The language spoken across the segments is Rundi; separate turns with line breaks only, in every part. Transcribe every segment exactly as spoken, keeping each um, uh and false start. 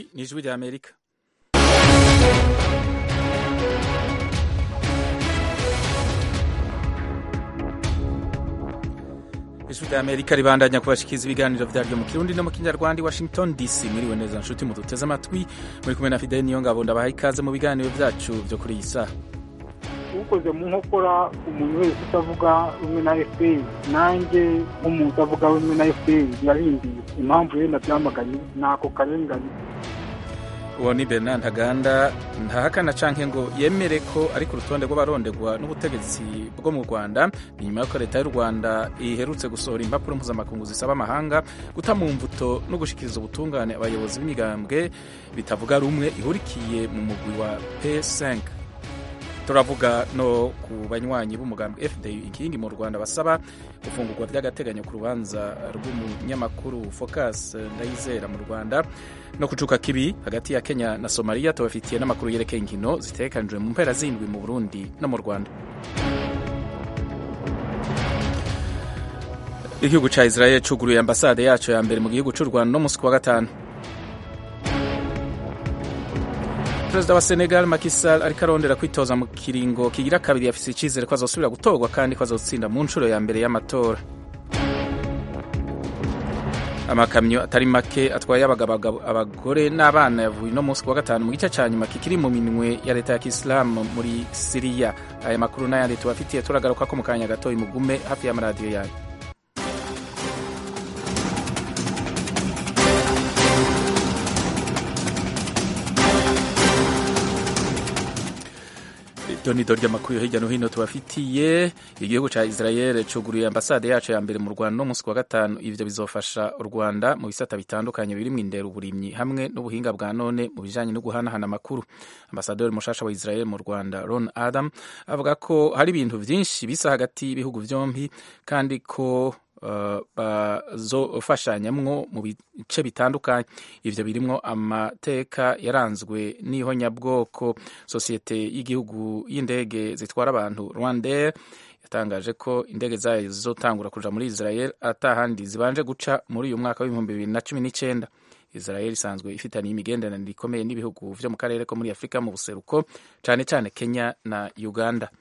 ni ijwi rya Amerika. Ijwi rya Amerika ribandanya kubashikiza ibiganiro vyaryo mu Kirundi no mu Kinyarwanda. Washington D C, mwiriwe neza nshuti muduteze amatwi, muri kumwe na Fidel Niyongabo, ndabaha ikaze mu biganiro vyacu vyo kuri iyi saha.
Ukoze mu nkokora umuntu wese utavuga rumwe na F P R, nanjye umuntu avuga rumwe na F P R yarindiye impamvu ye nabyamaganye nako karengane.
Uwo ni Bernard Ntaganda, ntahakana canke ngo yemere ko ari ku rutonde rw'abarondegwa n'ubutegetsi bwo mu Rwanda, nyuma y'uko leta y'u Rwanda iherutse gusohora impapuro mpuzamakungu zisaba amahanga guta mu mvuto no gushikiriza ubutungane abayobozi b'imigambwe bitavuga rumwe ihurikiye mu mugwi wa P cinq. Turavuga no ku banywanyi b'umugambwe F D inkingi mu Rwanda basaba gufungurwa by'agateganyo ku rubanza rw'umunyamakuru Focus Ndayizera mu Rwanda, no kucuka kibi hagati ya Kenya na Somalia. Tubafitiye n'amakuru yerekeye inkino zitekanijwe mu mpera zindwi mu Burundi no mu Rwanda. Igihugu ca Israel cuguruye ambasade yaco ya mbere mu gihugu c'u Rwanda no musi wa gatanu. Perezida wa Senegal Macky Sall ariko arondera kwitoza mu kiringo kigira kabiri, yafise icizere ko azosubira gutorwa kandi ko azotsinda mu ncuro ya mbere y'amatora. Amakamyo atari make atwaye abagabo abagore n'abana yavuye no musi wa gatanu mu gice ca nyuma kikiri mu minwe ya leta ya Islam muri Syria. Aya makuru n'ayandi tubafitiye turagaruka ko mu kanya gato, imugume hafi ya radio yayo. Donido ry'amakuru yo hirya no hino tubafitiye. Igihugu ca Israel cuguruye ambasade yacu ya mbere mu Rwanda no musi wa gatanu. Ivyo bizofasha u Rwanda mu bisata bitandukanye birimwo indero, uburimyi hamwe n'ubuhinga bwa none mu bijanye no guhanahana amakuru. Ambasaderi mushasha wa Israel mu Rwanda Ron Adam avuga ko hari ibintu vyinshi bisa hagati y'ibihugu vyompi kandi ko Uh, bazofashanyamwo mu bice bitandukanye. Ivyo birimwo amateka yaranzwe n'ihonyabwoko. Sosiyete y'igihugu y'indege zitwara abantu Rwandair yatangaje ko indege zayo zizotangura kuja muri Israel atahandi zibanje guca muri uyu mwaka w'ibihumbi bibiri na cumi n'icenda. Israel isanzwe ifitaniye imigenderanire ikomeye n'ibihugu vyo mu karere ko muri Afrika mu buseruko, cane cane Kenya na Uganda.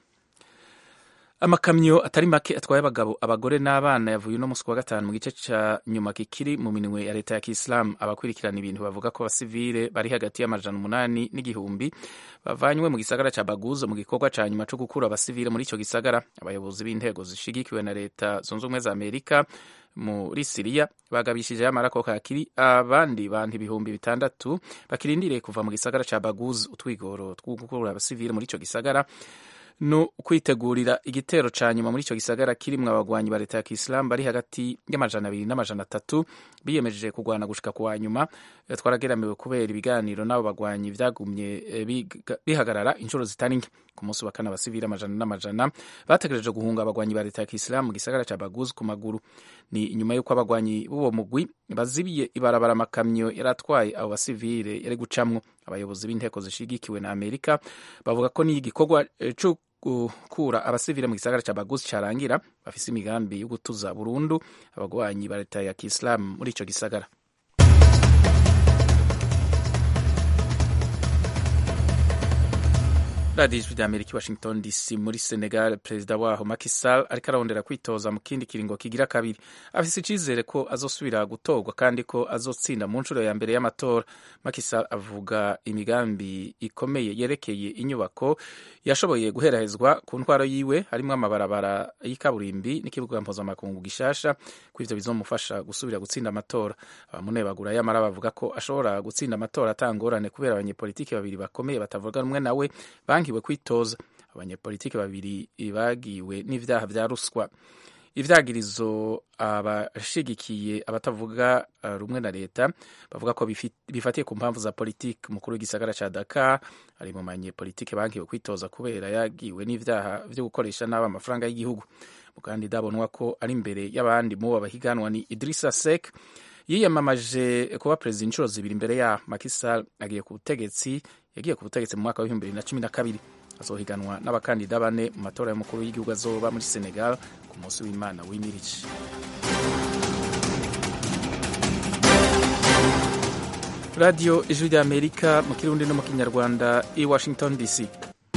Amakamyo atari make atwaye abagabo abagore n'abana yavuye no musi wa gatanu mu gice ca nyuma kikiri mu minwe ya leta ya Islam. Abakurikirana ibintu bavuga ko abasivile bari hagati y'amajana umunani n'igihumbi bavanywe mu gisagara ca Baguzo mu gikorwa ca nyuma co gukura abasivile muri ico gisagara. Abayobozi b'intego zishigikiwe na leta zunze ubumwe za Amerika muri Syria bagabishije amara ko kakiri abandi bantu ibihumbi bitandatu bakirindiriye kuva mu gisagara ca Baguzo. Utwigoro two gukura abasivile muri ico gisagara no kwitegurira igitero ca nyuma muri ico gisagara kirimwo abagwanyi ba leta ya Islam bari hagati y'amajana abiri n'amajana atatu biyemeje kugwana gushika kwa nyuma. Twarageramiwe kubera ibiganiro n'abo bagwanyi vyagumye bihagarara inshuro zitari nke. Ku munsi wa kane abasivili amajana n'amajana bategereje guhunga abagwanyi ba leta ya Islam mu gisagara ca Baguzo ku maguru. Ni inyuma y'uko abagwanyi b'uwo mugwi bazibiye ibarabara amakamyo yaratwaye abo basivile yari gucamwo. Abayobozi b'inteko zishigikiwe na Amerika bavuga ko ni igikorwa co gukura abasivile mu gisagara ca Baguzo carangira, bafise imigambi yo gutuza burundu abagwanyi ba leta ya Islam muri ico gisagara. Radio Ijwi rya Amerika, Washington D C. Muri Senegal, perezida waho Macky Sall ariko arondera kwitoza mu kindi kiringo kigira kabiri. Afise icizere ko azosubira gutorwa kandi ko azotsinda mu ncuro ya mbere y'amatora. Macky Sall avuga imigambi ikomeye yerekeye inyubako yashoboye guherahezwa ku ntwaro yiwe, harimwo amabarabara y'ikaburimbi n'ikibuga mpuzamakungu gishasha, ko ivyo bizomufasha gusubira gutsinda amatora. Abamunebagura yamara bavuga ko ashobora gutsinda amatora atangorane kubera abanyepolitiki babiri bakomeye batavuga rumwe nawe bankiwe kwitoza. Abanyepolitiki babiri bagiwe n'ivyaha vya ruswa. Ivyagirizo abashigikiye abatavuga uh, rumwe na leta bavuga ko bifatiye ku mpamvu za politiki. Umukuru w'igisagara ca Dakar ari mu banyepolitiki bankiwe kwitoza kubera yagiwe n'ivyaha vyo gukoresha nabi amafaranga y'igihugu. Mukandida abonwa ko ari imbere y'abandi mu bahiganwa ni Idrissa Seck, yiyamamaje kuba perezida inshuro zibiri imbere ya Macky Sall. Agiye ku butegetsi yagiye ku butegetsi mu mwaka w'ibihumbi bibiri na cumi na kabiri. Azohiganwa n'abakandida bane mu matora y'umukuru w'igihugu azoba muri Senegal ku munsi w'Imana w'imiriki. radiyo ijwi ry'amerika mu kirundi no mu kinyarwanda i Washington D C.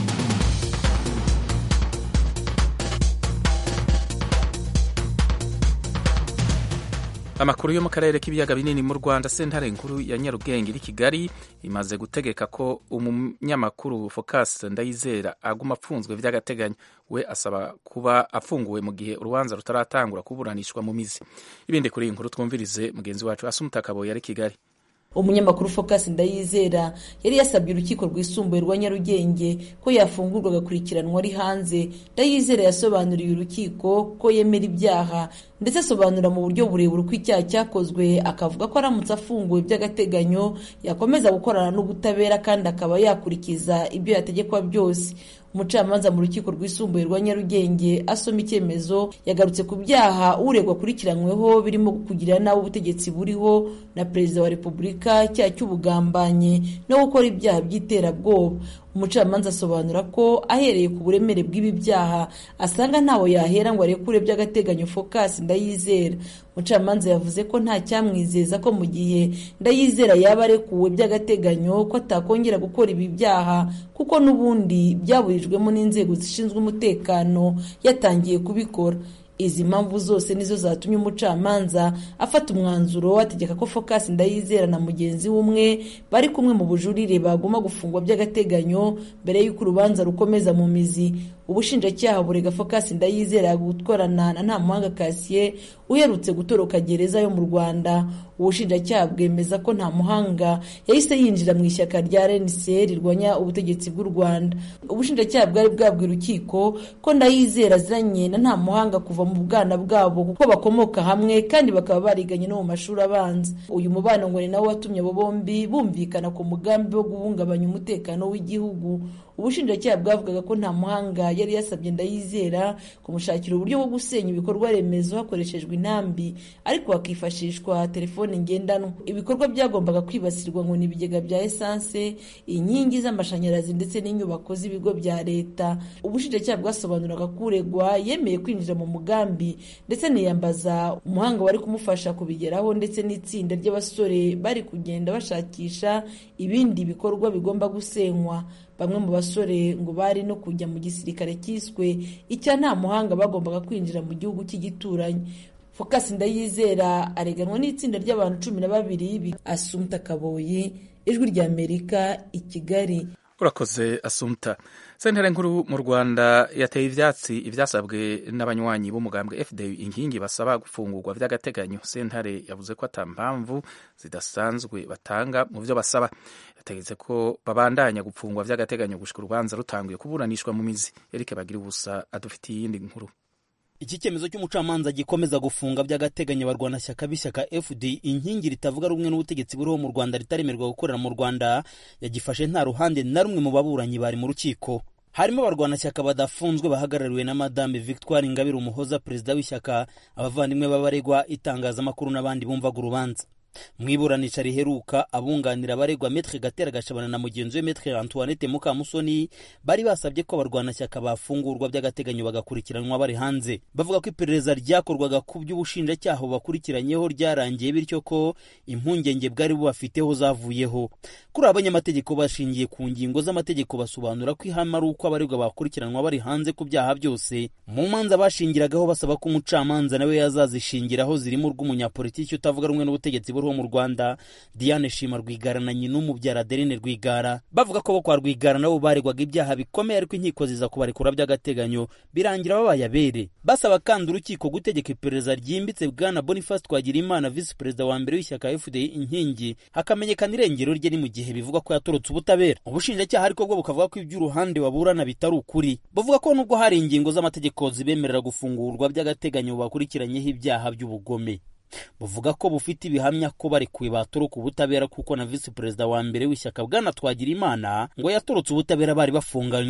Amakuru yo mu karere k'ibiyaga binini mu Rwanda, sentare nkuru ya Nyarugenge iri Kigali imaze gutegeka ko umunyamakuru Focus Ndayizera aguma apfunzwe vy'agateganyo. We asaba kuba afunguwe mu gihe urubanza rutaratangura kuburanishwa mu mizi. Ibindi kuri iyi nkuru twumvirize mugenzi wacu Asumta Kaboyi ari Kigali.
Umunyamakuru Focus Ndayizera yari yasabye urukiko rwisumbuye rwa Nyarugenge ko yafungurwa agakurikiranwa ari hanze. Ndayizera yasobanuriye urukiko ko yemera ibyaha ndetse asobanura mu buryo burebure uko icyaha cyakozwe, akavuga ko aramutse afunguwe by'agateganyo yakomeza gukorana n'ubutabera kandi akaba yakurikiza ibyo yategekwa byose. Umucamanza mu rukiko rwisumbuye rwa Nyarugenge asoma icyemezo yagarutse ku byaha uregwa kurikiranyweho birimo kugira nawe ubutegetsi buriho na Perezida wa Repubulika, icyaha cy'ubugambanyi no gukora ibyaha by'iterabwoba. Umucamanza asobanura ko ahereye ku buremere bw'ibi byaha asanga ntawe yahera ngo arekure by'agateganyo Focus Ndayizera. Umucamanza yavuze ko nta cyamwizeza ko mu gihe Ndayizera yaba arekuwe by'agateganyo ko atakongera gukora ibi byaha kuko n'ubundi byaburijwemo n'inzego zishinzwe umutekano yatangiye kubikora. Izi mpamvu zose nizo zatumye umucamanza afata umwanzuro ategeka ko Focus Ndayizera na mugenzi w'umwe bari kumwe mu bujurire baguma gufungwa by'agateganyo mbere y'uko urubanza rukomeza mu mizi. Ubushinjacyaha burega Focus Ndayizera gukorana na Ntamuhanga Cassier uherutse gutoroka gereza yo mu Rwanda. Ubushinjacyaha bwemeza ko Ntamuhanga yahise yinjira mu ishyaka rya R N C rirwanya ubutegetsi bw'u Rwanda. Ubushinjacyaha bwari bwabwiye urukiko ko Ndayizera aziranye na Ntamuhanga kuva mu bwana bwabo kuko bakomoka hamwe kandi bakaba bariganye no mu mashuri abanza. Uyu mubano ngo ni nawe watumye abo bombi bumvikana ku mugambi wo guhungabanya umutekano w'igihugu. Ubushinjacyaha bwavugaga ko Ntamuhanga yari yasabye Ndayizera kumushakira uburyo bwo gusenya ibikorwa remezo hakoreshejwe intambi ariko hakifashishwa telefone ngendanwa. Ibikorwa byagombaga kwibasirwa ngo ni ibigega bya essence, inkingi z'amashanyarazi ndetse n'inyubako z'ibigo bya leta. Ubushinjacyaha bwasobanuraga kuregwa yemeye kwinjira mu mugambi ndetse niyambaza umuhanga wari kumufasha kubigeraho ndetse n'itsinda ry'abasore bari kugenda bashakisha ibindi bikorwa bigomba gusenywa. Bamwe mu basore ngo bari no kujya mu gisirikare cyiswe icya Ntamuhanga bagombaga kwinjira mu gihugu cy'igituranyi. Focus Ndayizera areganwa n'itsinda ry'abantu cumi na babiri. Asumta Kaboyi, Ijwi ry'Amerika, i Kigali.
Urakoze Asumta. Sentare nkuru mu Rwanda yateye ivyatsi ivyasabwe n'abanywanyi b'umugambwe F D U inkingi basaba gufungurwa vy'agateganyo. Sentare yavuze ko atampamvu zidasanzwe batanga mu vyo basaba. Yategetse ko babandanya gupfungwa vy'agateganyo gushika urubanza rutanguye kuburanishwa mu mizi. Eric Bagiribusa adufitiye iyindi nkuru.
Iki cyemezo cy'umucamanza gikomeza gufunga by'agateganyo barwanashyaka b'ishyaka F D U inkingi ritavuga rumwe n'ubutegetsi buriho mu Rwanda ritaremerwa gukorera mu Rwanda yagifashe nta ruhande na rumwe mu baburanyi bari mu rukiko. Harimo abarwanashyaka badafunzwe bahagarariwe na Madame Victoire Ingabire Umuhoza, perezida w'ishyaka, abavandimwe b'abaregwa, itangazamakuru n'abandi bumvaga urubanza. Mwiburanisha riheruka abunganira abaregwa Maître Gatera Gashabana na mugenzi we Maître Antoinette Mukamusoni bari basabye ko abarwanashyaka bafungurwa by'agateganyo bagakurikiranwa bari hanze. Bavuga ko iperereza ryakorwaga ku by'ubushinjacyaha bakurikiranyeho ryarangiye bityo ko impungenge bwari bubafiteho zavuyeho. Kuri abanyamategeko bashingiye ku ngingo z'amategeko basobanura ko ihama ari uko abaregwa bakurikiranwa bari hanze ku byaha byose. Mu manza bashingiragaho basaba ko umucamanza nawe yazazishingiraho zirimo rw'umunyapolitiki utavuga rumwe n'ubutegetsi ho mu Rwanda Diane Shima Rwigara na nyina umubyara Adeline Rwigara. Bavuga ko bo kwa Rwigara nabo baregwaga ibyaha bikomeye ariko inkiko ziza kubarekura by'agateganyo birangira babaye abere. Basaba kandi urukiko gutegeka iperereza ryimbitse bwana Boniface Twagirimana, vice perezida wa mbere w'ishyaka F D U inkingi, hakamenyekana irengero rye ni mu gihe bivuga ko yatorotse ubutabera. Ubushinjacyaha ariko bwo bukavuga ko iby'uruhande waburana bitari ukuri. Bavuga ko nubwo hari ingingo z'amategeko zibemerera gufungurwa by'agateganyo bakurikiranyeho ibyaha by'ubugome. Buvuga ko bufite ibihamya ko barekuwe batoroka ubutabera kuko na vice perezida wa mbere w'ishyaka bwana Twagirimana ngo yatorotse ubutabera bari bafunganywe.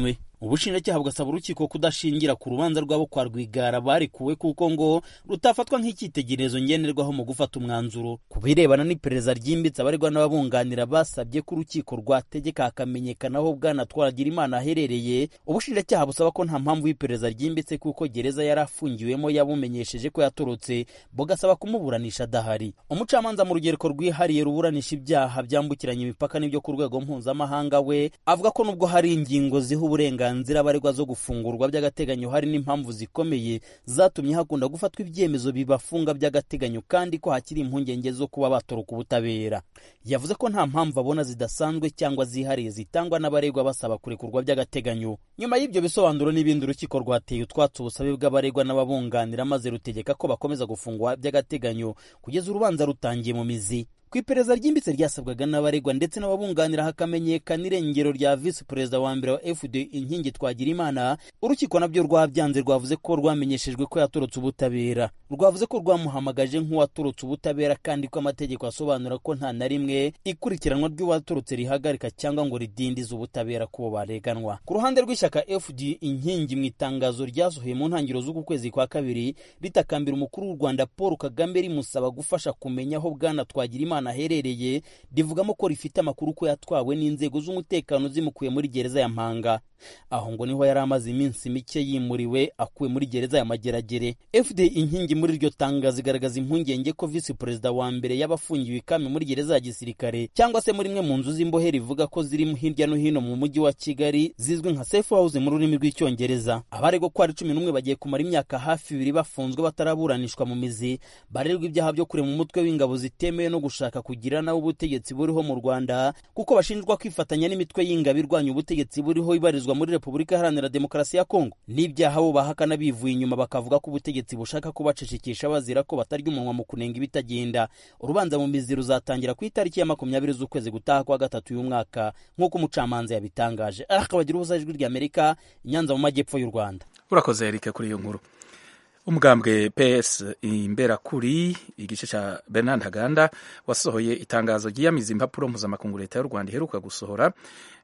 ubushinjacyaha bugasaba urukiko kudashingira ku rubanza rwabo kwa Rwigara barekuwe kuko ngo rutafatwa nk'icyitegererezo ngenerwaho mu gufata umwanzuro. Ku birebana n'iperereza ryimbitse abaregwa n'ababunganira basabye ko urukiko rwategeka hakamenyekana aho Bwana Twagiraimana aherereye, ubushinjacyaha busaba ko nta mpamvu y'iperereza ryimbitse kuko gereza yari afungiwemo yabumenyesheje ko yatorotse, bugasaba kumuburanisha adahari. Umucamanza mu rugereko rwihariye ruburanisha ibyaha byambukiranya imipaka n'ibyo ku rwego mpuzamahanga we avuga ko nubwo hari ingingo ziha uburenganzira abaregwa zo gufungurwa by'agateganyo, hari n'impamvu zikomeye zatumye hakunda gufatwa ibyemezo bibafunga by'agateganyo kandi ko hakiri impungenge zo kuba batoroka ubutabera. Yavuze ko nta mpamvu abona zidasanzwe cyangwa zihariye zitangwa n'abaregwa basaba kurekurwa by'agateganyo. Nyuma y'ibyo bisobanuro n'ibindi, urukiko rwateye utwatsi ubusabe bw'abaregwa n'ababunganira maze rutegeka ko bakomeza gufungwa by'agateganyo kugeza urubanza rutangiye mu mizi. Ku iperereza ryimbitse ryasabwaga n'abaregwa ndetse n'ababunganira hakamenyekana irengero rya visi perezida wa mbere wa F D Inkingi Twagiraimana, urukiko nabyo rwabyanze, rwavuze ko rwamenyeshejwe ko yatorotse ubutabera. Rwavuze ko rwamuhamagaje nk'uwatorotse ubutabera kandi ko amategeko asobanura ko nta na rimwe ikurikiranwa ry'uwatorotse rihagarika cyangwa ngo ridindize ubutabera kubo bareganwa. Ku ruhande rw'ishyaka F D Inkingi, mu itangazo ryasohoye mu ntangiriro z'uku kwezi kwa kabiri ritakambira umukuru w'u Rwanda Paul Kagame rimusaba gufasha kumenya aho Bwana Twagiraimana aherereye, rivugamo ko rifite amakuru ko yatwawe n'inzego z'umutekano zimukuye muri gereza ya Mpanga. Aho ngo niho yari amaze iminsi mike yimuriwe akuwe muri gereza ya Mageragere. F D Inkingi muri iryo tangazo igaragaza impungenge ko visi perezida wa mbere y'abafungiwe ikami muri gereza ya gisirikare cyangwa se muri imwe mu nzu z'imbohe rivuga ko ziri hirya no hino mu mujyi wa Kigali zizwi nka safe house mu rurimi rw'icyongereza. Abaregwa ko ari cumi n'umwe bagiye kumara imyaka hafi ibiri bafunzwe bataraburanishwa mu mizi, barerwa ibyaha byo kurema umutwe w'ingabo zitemewe no gushaka kugira nawe ubutegetsi buriho mu Rwanda kuko bashinjwa kwifatanya n'imitwe y'ingabo irwanya ubutegetsi buriho ibarizwa muri Repubulika Iharanira Demokarasi ya Kongo. N'ibyaha bo bahakana bivuye inyuma bakavuga ko ubutegetsi bushaka kubacecekesha bazira ko batarya umunwa mu kunenga ibitagenda. Urubanza mu mizi ruzatangira ku itariki ya makumyabiri z'ukwezi gutaha kwa gatatu y'uyu mwaka nk'uko umucamanza yabitangaje. Akabagira ubusa ijwi ry'Amerika, Nyanza mu majyepfo y'u Rwanda.
Urakoze Eric kuri iyo nkuru. Umugambwe P S Imberakuri igice ca Bernard Ntaganda wasohoye itangazo ryiyamiza impapuro mpuzamakungu leta y'u Rwanda iheruka gusohora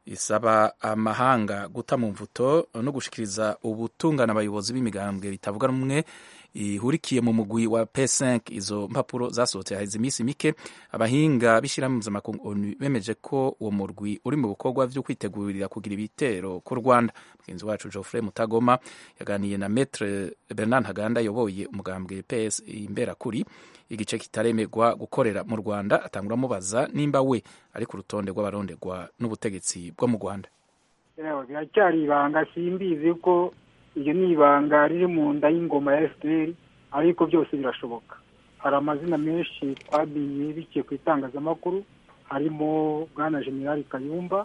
isaba amahanga guta mu mvuto no gushikiriza ubutungane abayobozi b'imigambwe bitavuga rumwe ihurikiye mu mugwi wa P cinq. Izo mpapuro zasohotse haheze iminsi mike. Abahinga b'ishirahamwe mpuzamakungu ONU bemeje ko uwo murwi uri mu bikorwa vyo kwitegurira kugira ibitero ku Rwanda. Mugenzi wacu Geoffrey Mutagoma yaganiye na Maître Bernard Ntaganda yoboye umugambwe P S Imberakuri igice kitaremerwa gukorera mu Rwanda, atangura mubaza nimba we ari ku rutonde rw'abarondegwa n'ubutegetsi bwo mu Rwanda.
Rero biracyari ibanga, simbizi ko iyo ni ibanga riri mu nda y'ingoma ya F P R, ariko byose birashoboka. Hari amazina menshi twabiye biciye ku itangazamakuru, harimo Bwana General Kayumba.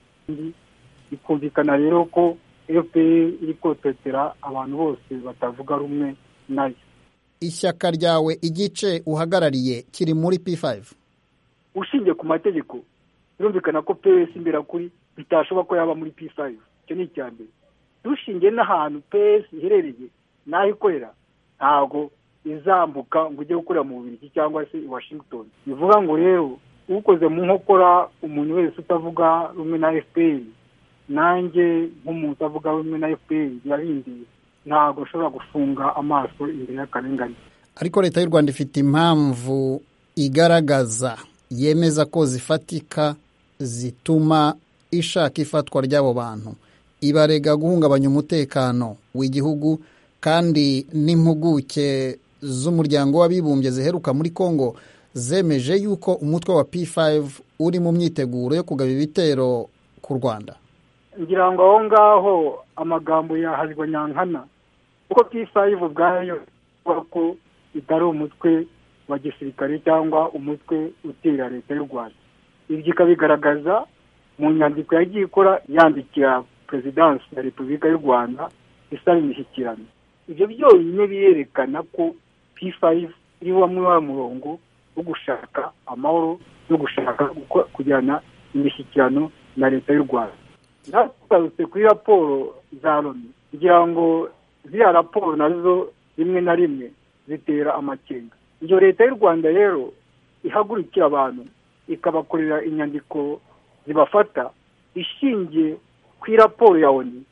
Bikumvikana rero ko F P R iri kototera abantu bose batavuga rumwe nayo.
Ishyaka ryawe igice uhagarariye kiri muri P five?
Ushingiye ku mategeko birumvikana ko P S Imberakuri bitashoboka ko yaba muri P five. Icyo ni icyambere. Dushingiye n'ahantu P S iherereye naho ikorera, ntago izambuka ngo ujye gukorera mu Bubiligi cyangwa se i Washington. Bivuga ngo rero ukoze mu nkokora umuntu wese utavuga rumwe na F P R, nanjye nk'umuntu utavuga rumwe na F P R yarindiye, ntago ushobora gufunga amaso imbere y'akarengane.
Ariko leta y'u Rwanda ifite impamvu igaragaza yemeza ko zifatika zituma ishaka ifatwa ry'abo bantu, ibarega guhungabanya umutekano w'igihugu, kandi n'impuguke z'umuryango w'abibumbye ziheruka muri Kongo zemeje yuko umutwe wa P five uri mu myiteguro yo kugaba ibitero ku Rwanda.
Ngira ngo aho ngaho amagambo yahazwa nyankana, kuko P five ubwayo ko itari umutwe wa gisirikare cyangwa umutwe utera leta y'u Rwanda. Ibyo ikabigaragaza mu nyandiko yagiye ikora yandikira Presidence ya Repubulika y'u Rwanda isaba imishyikirano. Ibyo byonyine biyerekana ko P five iri wamwe wa murongo wo gushaka amahoro no gushaka kujyana imishyikirano na leta y'u Rwanda. Natwe kuri raporo za Loni kugira ngo ziriya raporo nazo rimwe na rimwe zitera amakenga. Iyo leta y'u Rwanda rero ihagurikira abantu ikabakorera inyandiko zibafata ishingiye ku raporo ya Loni,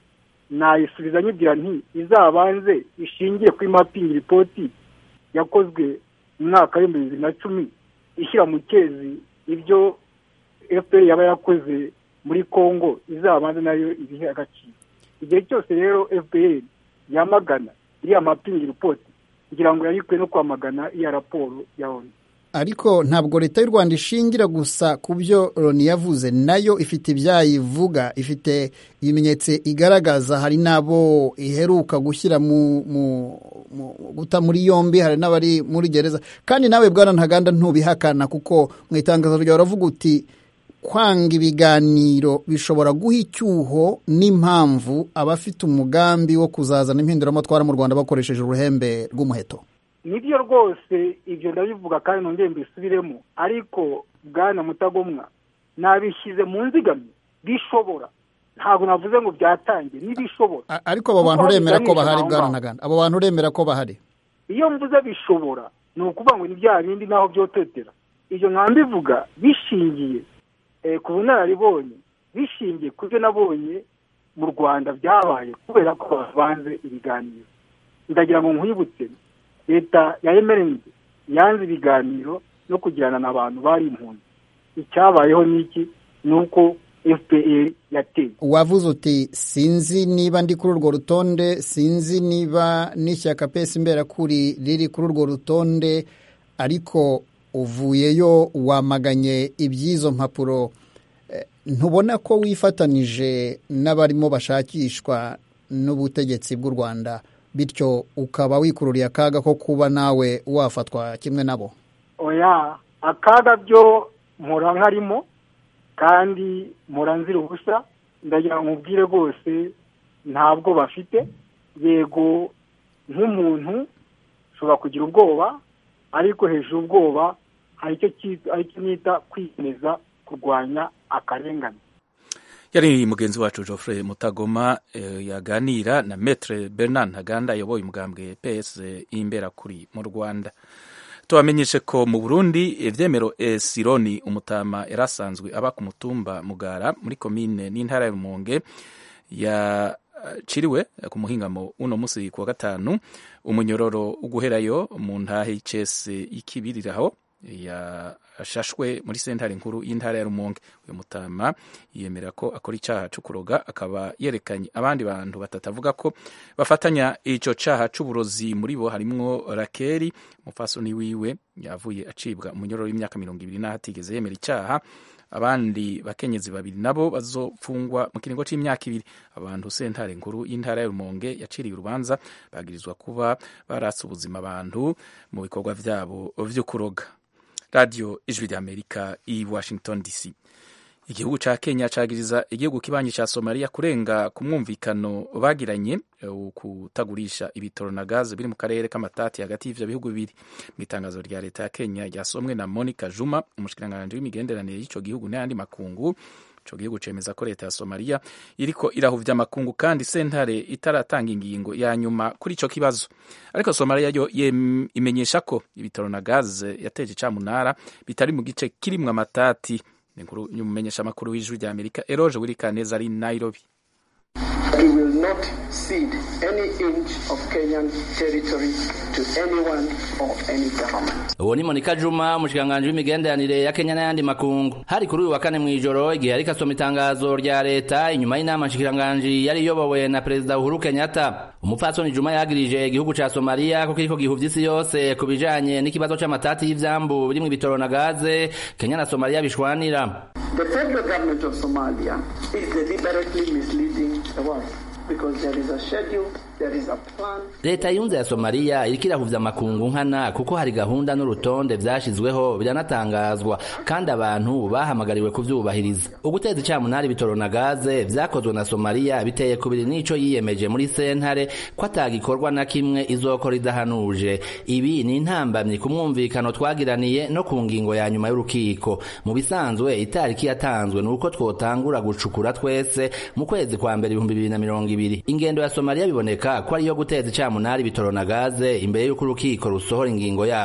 nayisubiza nyibwira nti izabanze ishingiye kuri mapping report yakozwe mu mwaka w'ibihumbi bibiri na cumi ishyira mu cyezi ibyo F P R yaba yakoze muri Congo, izabanze nayo ibihe agaciro. Igihe cyose rero F P R yamagana iriya mapping report kugira ngo yarikwe no kwamagana iya raporo ya O N U.
Ariko ntabwo leta y'u Rwanda ishingira gusa ku byo Loni yavuze, nayo ifite ibyayivuga, ifite ibimenyetso igaragaza. Hari nabo iheruka gushyira mu, mu, mu guta muri yombi, hari n'abari muri gereza. Kandi nawe Bwana Ntaganda ntubihakana, kuko mu itangazo ryawe uravuga uti kwanga ibiganiro bishobora guha icyuho n'impamvu abafite umugambi wo kuzazana impinduramatwara mu Rwanda bakoresheje uruhembe rw'umuheto.
Nibyo rwose ibyo ndabivuga kandi nongeye mbisubiremo, ariko Bwana Mutagomwa nabishyize mu nzigamye bishobora, ntabwo navuze ngo byatangiye, nibishobora.
Ariko abo bantu uremera ko bahari Bwana Ntaganda? Abo bantu uremera ko bahari?
Iyo mvuze bishobora ni ukuvuga ngo ni bya bindi naho byototera. Ibyo nkambivuga bishingiye eh, ku bunararibonye, bishingiye ku byo nabonye mu Rwanda byabaye kubera ko bavanze ibiganiro. Ndagira ngo nkwibutse leta ya M R N D yanze ibiganiro no kugirana n'abantu bari impunzi. Icyabayeho niki nuko F P R yateye.
Wavuze uti sinzi niba ndi kuri urwo rutonde, sinzi niba n'ishyaka P S Imberakuri riri kuri urwo rutonde, ariko uvuyeyo wamaganye ibyizo mpapuro. Ntubona ko wifatanije n'abarimo bashakishwa n'ubutegetsi bw'u Rwanda, bityo ukaba wikururiye akaga ko kuba nawe wafatwa kimwe nabo?
Oya, akaga byo mpora nkarimo kandi mpora nzira ubusa. Ndagira ngo nkubwire rwose ntabwo bafite. Yego nk'umuntu ushobora kugira ubwoba, ariko hejuru ubwoba hari icyo nita kwiyemeza kurwanya akarengane.
Yari mugenzi wacu Geoffrey Mutagoma eh, yaganira na Maître Bernard Ntaganda ayoboye umugambwe P S Imberakuri mu Rwanda. Tubamenyeshe ko mu Burundi ivyemero Esironi umutama yarasanzwe aba ku mutumba Mugara muri komine n'intara ya Rumonge ya ciriwe ku muhingamo uno musi ku wa gatanu umunyororo uguherayo mu ntahe y'icese ikibiriraho yashashwe muri sentare nkuru y'intara ya Rumonge. Uyu mutama yemera ko akora icyaha cyo kuroga, akaba yerekanye abandi bantu batatavuga ko bafatanya ico cyaha c'uburozi. Muri bo harimwo Rakeri mufasoni wiwe yavuye acibwa umunyororo w'imyaka mirongo ibiri n'aho atigeze yemera icyaha. Abandi bakenyezi babiri nabo bazofungwa mu kiringo c'imyaka ibiri. Abantu sentare nkuru y'intara ya Rumonge yaciriye urubanza bagirizwa kuba baratse ubuzima abantu mu bikorwa vyabo vyo kuroga. Radio Ijwi ry'Amerika i Washington D C. Igihugu ca Kenya cagiriza igihugu kibanyi ca Somalia kurenga ku mwumvikano bagiranye kutagurisha ibitoro na gaze biri mu karere k'amatati hagati y'ivyo bihugu bibiri. Mu itangazo rya leta ya Kenya ryasomwe na Monica Juma, umushikiranganje w'imigenderanire y'ico gihugu n'ayandi makungu, ico gihugu cemeza ko leta ya Somalia iriko irahuvya amakungu kandi sentare itaratanga ingingo ya nyuma kuri ico kibazo. Ariko Somalia yo imenyesha ko ibitoro na gaze yateje camunara bitari mu gice kirimwe amatati. Ninkuru nyumumenyesha makuru w'Ijwi ry'Amerika Eroje Wirikaneza ari Nairobi.
We will not cede any inch of Kenyan territory to anyone or any government.
Uwo ni Monica Juma, umushikiranganje w'imigenderanire ya Kenya n'ayandi makungu. Hari kuri uyu wa kane mw'ijoro igihe ariko asoma itangazo rya leta inyuma y'inama nshikiranganje yari iyobowe na Perezida Uhuru Kenyatta. Umupfasoni Juma yagirije igihugu ca Somalia ko kiriko gihuvya isi yose kubijanye n'ikibazo c'amatati y'ivyambu birimwo ibitoro na gaze Kenya na Somalia bishwanira.
The federal government of Somalia is deliberately misleading the world because there is a schedule, there is a plan.
Leta yunze ya Somalia iriko irahuvya amakungu nkana kuko hari gahunda n'urutonde vyashizweho biranatangazwa kandi abantu bahamagariwe kuvyubahiriza. Uguteza icamunari bitoro na gaze vyakozwe na Somalia biteye kubiri n'ico yiyemeje muri sentare ko atagikorwa na kimwe izokora idahanuje. Ibi ni intambamyi ku mwumvikano twagiraniye no ku ngingo ya nyuma y'urukiko. Mu bisanzwe itariki yatanzwe nuko twotangura gucukura twese mu kwezi kwa mbere ibihumbi bibiri na mirongo ibiri. Ingendo ya Somalia biboneka ko ari yo guteza icamunari bitoro na gaze imbere y'uko urukiko rusohora ingingo yarwo.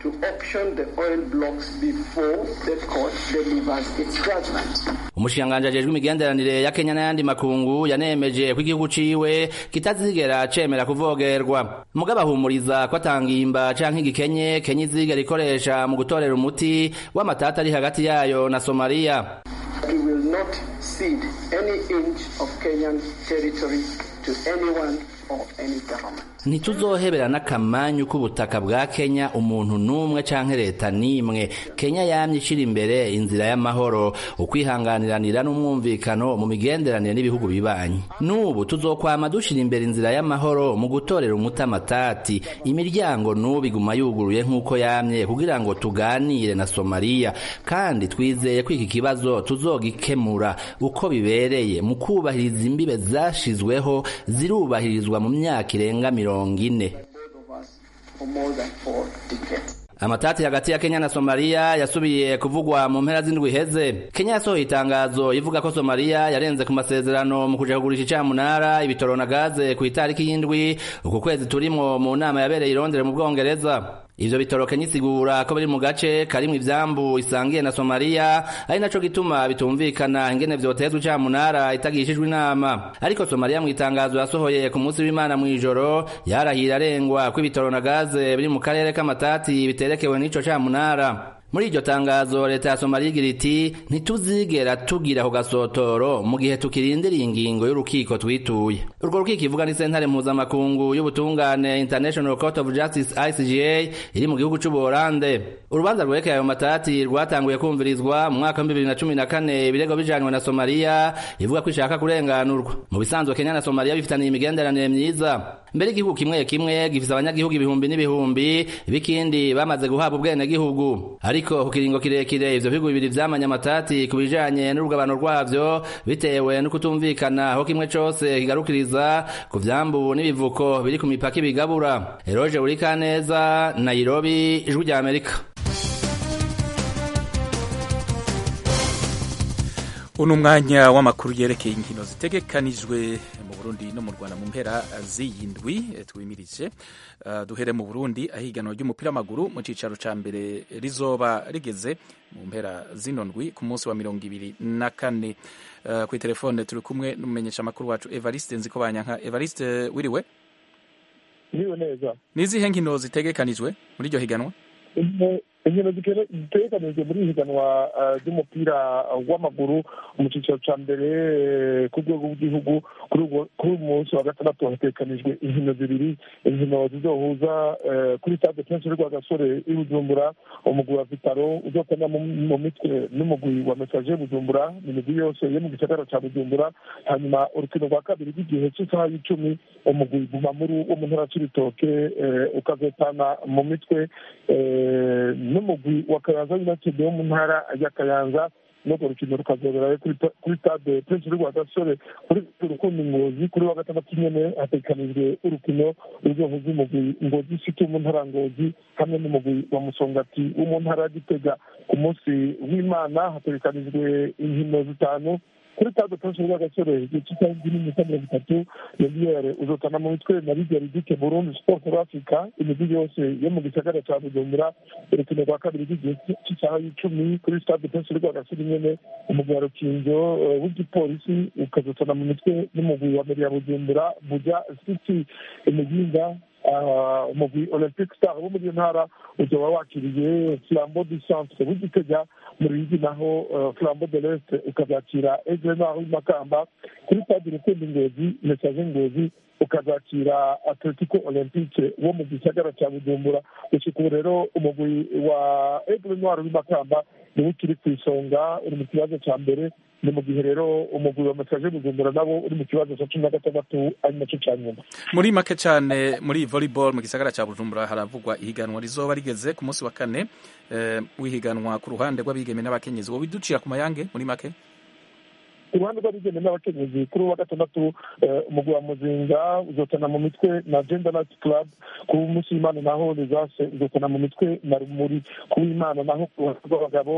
to auction the oil blocks before the court delivers its judgment.
Umushikiranganji ajejwe imigenderanire ya Kenya n'ayandi makungu yanemeje ko igihugu ciwe kitazigera cemera kuvogerwa. Mugabo ahumuriza ko atangimba canke igikenye Kenya izigera ikoresha mu gutorera umuti w'amatata ari hagati yayo na Somalia.
We will not cede any inch of Kenyan territory to anyone or any government.
Ntituzohebera n'akamanyu k'ubutaka bwa Kenya umuntu n'umwe canke leta n'imwe. Kenya yamye ishira imbere inzira y'amahoro, ukwihanganiranira n'umwumvikano mu migenderanire n'ibihugu bibanyi. N'ubu tuzokwama dushira imbere inzira y'amahoro mu gutorera umuti amatati. Imiryango n'ubu iguma yuguruye nk'uko yamye kugira ngo tuganire na Somalia, kandi twizeye ko iki kibazo tuzogikemura uko bibereye mu kubahiriza imbibe zashizweho zirubahirizwa mu myaka irenga mirongo ine. Amatati hagati ya Kenya na Somalia yasubiye kuvugwa mu mpera z'indwi heze. Kenya yasohoye itangazo ivuga ko Somalia yarenze ku masezerano mu kuja kugurisha icamunara, ibitoro na gaze ku itariki y'indwi uku kwezi turimo mu nama yabereye i Londres mu Bwongereza. Ivyo bitoro Kenya isigura ko biri mu gace karimwe ivyambu isangiye na Somalia, ari naco gituma bitumvikana ingene vyotezwe icamunara itagishijwe inama. Ariko Somalia mu itangazo yasohoye ku munsi w'Imana mu ijoro yarahira arengwa ko ibitoro na gaze biri mu karere k'amatati biterekewe n'ico camunara. Muri iryo tangazo leta ya Somalia igira iti ntituzigera tugira ku gasotoro mu gihe tukirindiriye ingingo y'urukiko twituye. Urwo rukiko ivuga ni sentare mpuzamakungu y'ubutungane International Court of Justice I C J A iri mu gihugu c'u Buholande. Urubanza rwerekeye ayo matati rwatanguye kumvirizwa mu mwaka wa bibiri na cumi na kane ibirego bijanywe na Somalia ivuga ko ishaka kurenganurwa. Mu bisanzwe Kenya na Somalia bifitaniye imigenderanire myiza. Mbere igihugu kimwe kimwe gifise abanyagihugu ibihumbi n'ibihumbi, bikindi bamaze guhabwa ubwene gihugu. Ariko ku kiringo kirekire ivyo bihugu bibiri vyamanya amatati kubijanye n'urugabano rwavyo bitewe no kutumvikana aho kimwe cose kigarukiriza ku vyambu n'ibivuko biri ku mipaka ibigabura. Eroje Urikaneza, Nairobi, Ijwi rya Amerika.
Uno mwanya w'amakuru yerekeye inkino zitegekanijwe mu Burundi no mu Rwanda mu mpera z'iyindwi twimirije. Uh, duhere mu Burundi ahiganwa ry'umupira w'amaguru mu cicaro ca mbere rizoba rigeze mu mpera zino ndwi ku munsi wa mirongo ibiri na kane. Uh, kuri telefone turi kumwe n'umumenyesha makuru wacu Evariste Nzikobanyanka. Evariste, wiriwe?
Niwe neza.
Nizihe nkino zitegekanijwe muri iryo higanwa?
Inkino zitegekanijwe muri higanwa ry'umupira w'amaguru mu cicaro ca mbere ku rwego rw'igihugu kuri uyu munsi wa gatandatu hategekanijwe inkino zibiri, inkino zizohuza kuri stade Prince Rwagasore i Bujumbura umugwi wa Vitaro uzokina mu mitwe n'umugwi wa Messager Bujumbura, imigwi yose yo mu gisagara ca Bujumbura. Hanyuma urukino rwa kabiri rw'igihe c'isaha y'icumi umugwi Bumamuru wo mu ntara c'Ibitoke ukazotana mu mitwe n'umugwi wa Kayanza United wo mu ntara ya Kayanza. N'urwo rukino rukazobera kuri stade Prince Rwagasore kuri Rukundo Ngozi kuri wa gatandatu nyene hategekanijwe urukino ruzohuza umugwi Ngozi City mu ntara Ngozi hamwe n'umugwi wa Musongati wo mu ntara ya Gitega. Ku munsi w'Imana hategekanijwe inkino zitanu kuri stade Prince Rwagasore igice cy'iminota mirongo itatu Yeliere uzotana mu mitwe na Ligue Ridike Burundi Sport for Africa, imigwi yose yo mu gisagara ca Bujumbura. Urukino rwa kabiri rw'igihe c'isaha y'icumi kuri stade Prince Rwagasore nyene umugwi wa Rukinzo w'igipolisi ukazotana mu mitwe n'umugwi wa Meri ya Bujumbura Buja City. Umuginga umugwi Olympic Star wo muri ntara uzoba wakiriye Flambeau du Centre w'Igitega. Muri iyi naho Flambeau de l'Est ukazakira Aigle Noir w'Imakamba. Kuri stade Rukundo Ngozi Messager Ngozi ukazakira Atletico Olympique wo mu gisagara ca Bujumbura. Ushikuye rero umugwi wa Aigle Noir w'Imakamba niwo ukiri kw'isonga uri mu kibazo ca mbere, ni mu gihe rero umugwi wa Messager Bujumbura nabo uri mu kibazo ca cumi na gatandatu ari naco ca nyuma.
Muri make cane muri volleyball mu gisagara ca Bujumbura haravugwa ihiganwa rizoba rigeze ku munsi wa kane eh, w'ihiganwa ku ruhande rw'abigeme n'abakenyezi. Wowe biducira ku mayange muri make?
Ku ruhande rw'abigeme n'abakenyezi kuri wa gatandatu umugwi wa Muzinga uzotana mu mitwe na Gender Night Club. Ku munsi w'Imana naho Lizase uzotana mu mitwe na Rumuri. Ku w'Imana naho ku ruhande rw'abagabo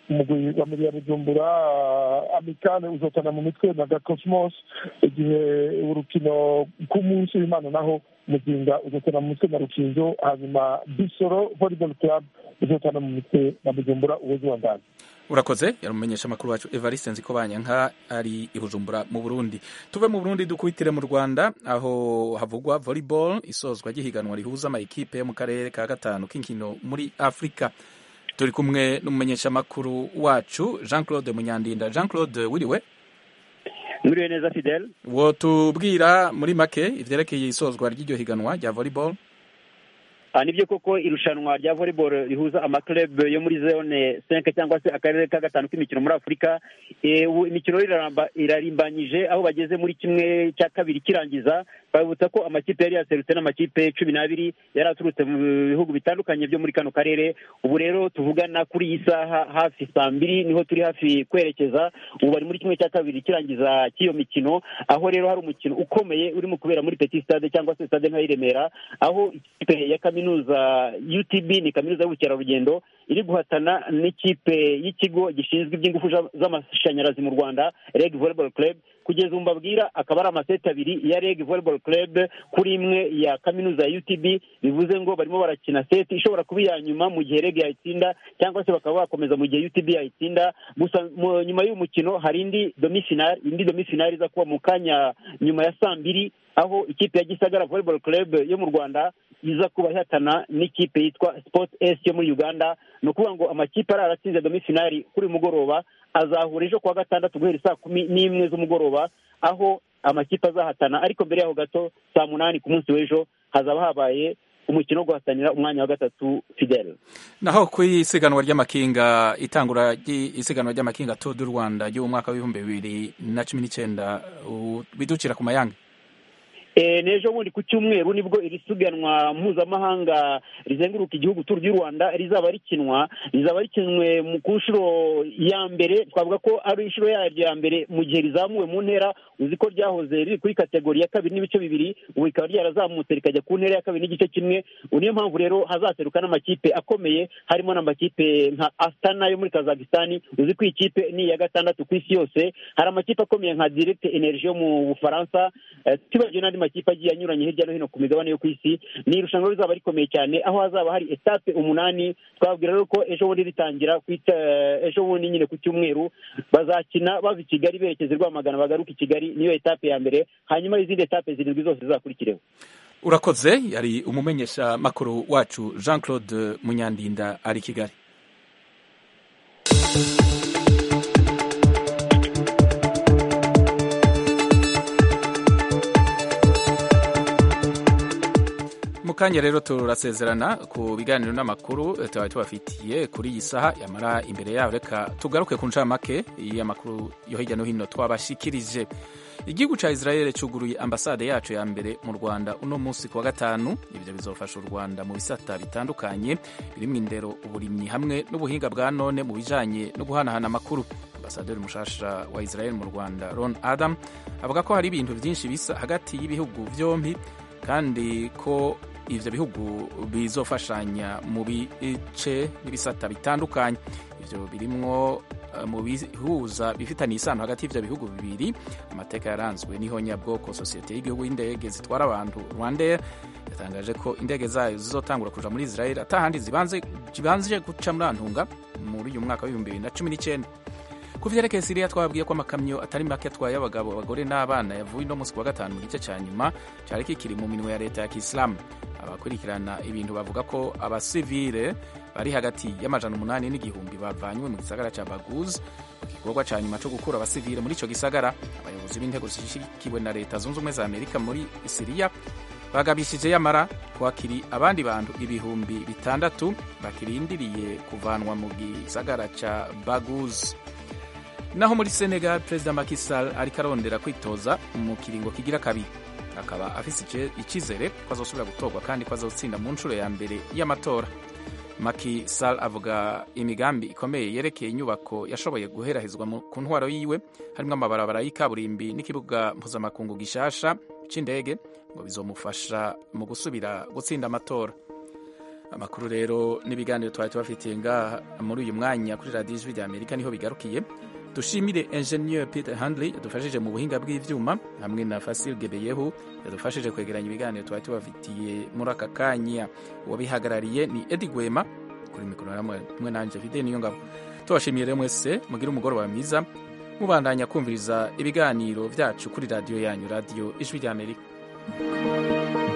umugwi wa Meriya Bujumbura Amikane uzotana mu mitwe na Gakosmos, igihe urukino k'umunsi w'Imana naho Muzinga uzotana mu mitwe na Rukinzo, hanyuma Bisoro Volleyball Club uzotana mu mitwe na Bujumbura uwezi wa ndani.
Urakoze, yari umumenyesha makuru wacu Evariste Nzikobanyanka ari i Bujumbura mu Burundi. Tuve mu Burundi dukubitire mu Rwanda aho havugwa volleyball isozwa ry'ihiganwa rihuza ama ekipe yo mu karere ka gatanu k'inkino muri Afrika. Turi kumwe n'umumenyesha makuru wacu Jean Claude Munyandinda. Jean Claude, wiriwe?
Mwiriwe neza Fidel.
Wo tubwira muri make ivyerekeye isozwa ry'iryo higanwa rya volleyball?
Nibyo koko irushanwa rya volleyball rihuza amaklub yo muri zone cinq cyangwa se akarere ka gatanu k'imikino muri Afrika. Imikino irarimbanyije aho bageze muri kimwe cya kabiri kirangiza. Babutsa ko amakipe yari yaserutse n'amakipe cumi n'abiri yari aturutse mu bihugu bitandukanye byo muri kano karere. Ubu rero tuvugana kuri iyi saha hafi saa mbiri niho turi hafi kwerekeza. Ubu bari muri kimwe cya kabiri kirangiza cy'iyo mikino, aho rero hari umukino ukomeye urimo kubera muri Petit Stade cyangwa se Stade nka Remera, aho ikipe ya kaminuza U T B ni kaminuza y'ubukerarugendo iri guhatana n'ikipe y'ikigo gishinzwe iby'ingufu z'amashanyarazi mu Rwanda, R E G Volleyball Club. Kugeza ubu mbabwira akaba ari amaseti abiri ya R E G Volleyball Club kuri imwe ya kaminuza ya U T B, bivuze ngo barimo barakina seti ishobora kuba iya nyuma mu gihe R E G yayitsinda cyangwa se bakaba bakomeza mu gihe U T B yayitsinda. Gusa nyuma y'uyu mukino hari indi demi-finale indi demi-finale iza kuba mu kanya nyuma ya saa mbiri, aho ikipe ya Gisagara Volleyball Club yo mu Rwanda iza kuba ihatana n'ikipe yitwa Sport S yo muri Uganda. Ni ukuvuga ngo amakipe ari aratsinze demi-finale kuri mugoroba azahura ejo kuwa gatandatu guhera saa kumi n'imwe z'umugoroba, aho amakipe azahatana. Ariko mbere yaho gato saa munani ku munsi w'ejo hazaba habaye umukino wo guhatanira umwanya wa gatatu Fidel.
Naho ku isiganwa ry'amakinga itangura isiganwa ry'amakinga Tour du Rwanda yo mu mwaka w'ibihumbi bibiri na cumi n'icyenda bidukira ku mayange.
E, nejo bundi ku cyumweru nibwo iri siganwa mpuzamahanga rizenguruka igihugu Tour du Rwanda rizaba rikinwa rizaba rikinwe ku nshuro ya mbere. Twavuga ko ari inshuro yaryo ya mbere mu gihe rizamuwe mu ntera. Uzi ko ryahoze riri kuri kategori ya kabiri n'ibice bibiri, ubu rikaba ryarazamutse rikajya ku ntera ya kabiri n'igice kimwe. Niyo mpamvu rero hazaseruka n'amakipe akomeye, harimo n'amakipe nka Astana yo muri Kazakhstan. Uzi ko ikipe ni ya gatandatu ku isi yose. Hari amakipe akomeye nka Direct Energie yo mu Bufaransa, e, tibagiwe n'andi makipe agiye anyuranye hirya no hino ku migabane yo ku isi. Ni irushanwa rizaba rikomeye cyane, aho hazaba hari etape umunani. Twabwira rero ko ejo bundi ritangira kwita ejo bundi nyine ku cyumweru bazakina bava i Kigali berekeza i Rwamagana bagaruka i Kigali. Niyo etape ya mbere, hanyuma izindi etape zirindwi zose zizakurikireho.
Urakoze, yari umumenyesha makuru wacu Jean Claude Munyandinda ari Kigali. Mukanya rero turasezerana ku biganiro n'amakuru tuba tubafitiye kuri iyi saha. Yamara imbere yaho reka tugaruke ku ncamake y'amakuru yo hirya no hino twabashikirije. Igihugu ca Israel cuguruye ambasade yacu ya mbere mu Rwanda uno munsi kuwa gatanu. Ibyo bizofasha u Rwanda mu bisata bitandukanye birimo indero, uburimyi hamwe n'ubuhinga bwa none mu bijanye no guhanahana amakuru. Ambasaderi mushasha wa Israel mu Rwanda Ron Adam avuga ko hari ibintu byinshi bisa hagati y'ibihugu byombi kandi ko ivyo bihugu bizofashanya mu bice n'ibisata bitandukanye. Ivyo birimwo mu bihuza bifitanye isano hagati y'ivyo bihugu bibiri. Amateka yaranzwe n'ihonyabwoko. Sosiyete y'igihugu y'indege zitwara abantu Rwandair yatangaje ko indege zayo zizotangura kuja muri Israel atahandi zibanze zibanze guca muri Antunga muri uyu mwaka w'ibihumbi bibiri na cumi n'icyenda. Ku vyerekeye Syria twababwiye ko amakamyo atari make atwaye abagabo, abagore n'abana yavuye no munsi wa gatanu mu gice ca nyuma cyari kikiri mu minwe ya leta ya Kiislamu. Abakurikirana ibintu bavuga ko abasivile bari hagati y'amajana umunani n'igihumbi bavanywe mu gisagara ca Baguz mu gikorwa ca nyuma co gukura abasivile muri ico gisagara. Abayobozi b'intego zishigikiwe na leta zunze ubumwe za Amerika muri Syria bagabishije yamara kwakiri abandi bantu ibihumbi bitandatu bakirindiriye kuvanwa mu gisagara ca Baguz. Naho muri Senegal President Macky Sall ariko arondera kwitoza mu kiringo kigira kabiri, akaba afise icizere ko azosubira gutorwa kandi ko azotsinda mu nshuro ya mbere y'amatora. Macky Sall avuga imigambi ikomeye yerekeye inyubako yashoboye guherahizwa ku ntwaro yiwe, harimo amabarabara y'ikaburimbi n'ikibuga mpuzamakungu gishasha c'indege ngo bizomufasha mu gusubira gutsinda amatora. amakuru rero n'ibiganiro twari tubafitiye ngaha muri uyu mwanya kuri radiyo ijwi rya amerika niho bigarukiye. dushimire engineer Peter Handley yadufashije mu buhinga bw'ivyuma hamwe na Fasil Gebeyehu yadufashije kwegeranya ibiganiro twari tubafitiye muri aka kanya. Uwabihagarariye ni Eddie Gwema, kuri mikoro hamwe nanje Fidel Niyongabo. Tubashimiye rero mwese, mugire umugoroba mwiza, mubandanya kumviriza ibiganiro vyacu kuri radiyo yanyu, radiyo Ijwi rya Amerika.